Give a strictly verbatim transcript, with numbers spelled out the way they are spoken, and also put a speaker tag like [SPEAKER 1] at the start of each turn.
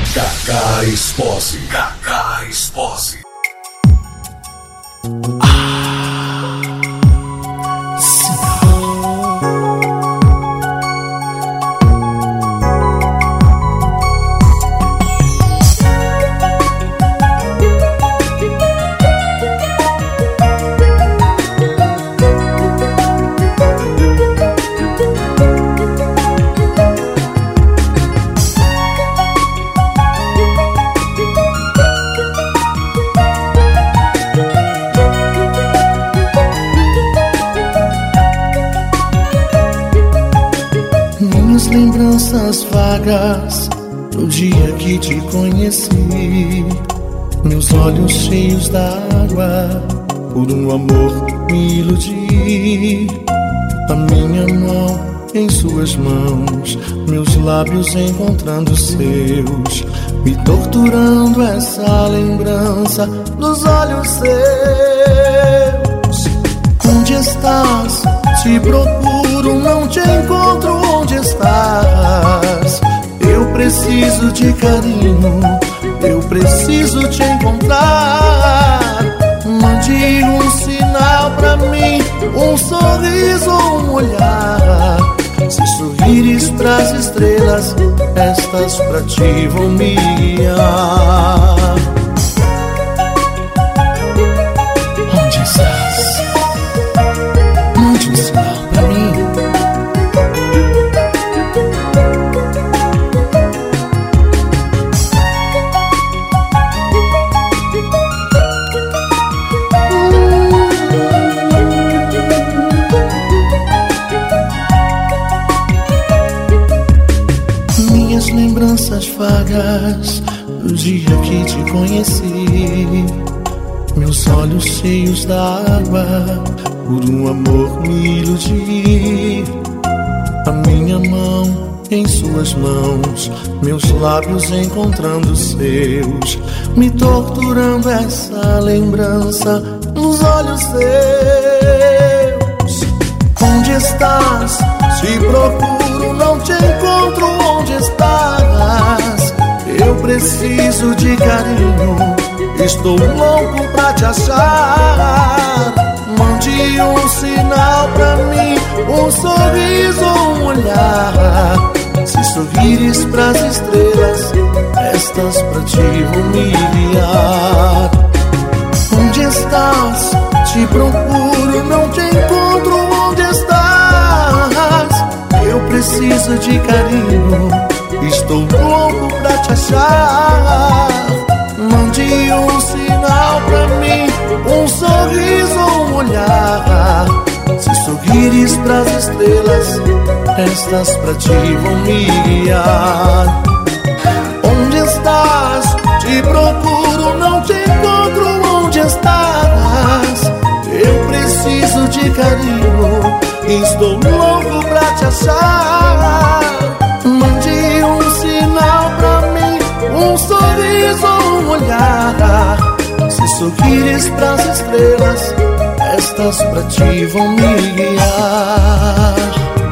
[SPEAKER 1] Cacá Espose. Cacá Espose.
[SPEAKER 2] Lembranças vagas do dia que te conheci, meus olhos cheios d'água, por um amor me iludi. A minha mão em suas mãos, meus lábios encontrando seus, me torturando essa lembrança dos olhos seus. Onde estás? Te procuro, não te encontro. Onde estás? Eu preciso de carinho, eu preciso te encontrar. Mande um sinal pra mim, um sorriso, um olhar. Se sorrires pras estrelas, estas pra ti vão me guiar. Onde estás? Mande um sinal pra mim. Lembranças vagas do dia que te conheci, meus olhos cheios d'água, por um amor me iludi. A minha mão em suas mãos, meus lábios encontrando seus, me torturando essa lembrança nos olhos seus. Onde estás? Te procuro, não te encontro. Onde estás? Eu preciso de carinho, estou louco pra te achar. Mande um sinal pra mim, um sorriso, um olhar. Se sorrires pras estrelas, estas pra ti vão me guiar. Onde estás? Te procuro, não te encontro. Onde estás? Eu preciso de carinho, estou louco pra te achar. Mande um sinal pra mim, um sorriso, um olhar. Se sorrires pras estrelas, estas pra ti vão me guiar. Onde estás? Te procuro, não te encontro. Onde estás? Eu preciso de carinho, estou louco pra te achar. Mande um sinal pra mim, um sorriso, um olhar. Se sorrires pras estrelas, estas pra ti vão me guiar.